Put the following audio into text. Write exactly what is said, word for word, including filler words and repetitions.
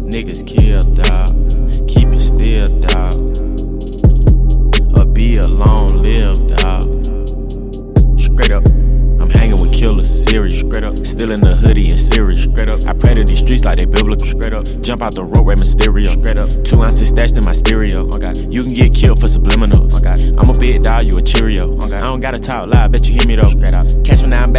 Niggas kill, dawg. Keep it still, dawg. Or be a long-lived, dawg. Straight up. I'm hanging with killers, serious. Straight up. Still in the hoodie and serious. Straight up. I pray to these streets like they biblical. Straight up. Jump out the rope, Rey Mysterio. Straight up. Two ounces stashed in my stereo. Oh God. You can get killed for subliminals. Oh God. I'm a big dog, you a Cheerio. Oh God. I don't gotta talk loud, bet you hear me though. Straight up. Catch me now, I'm back.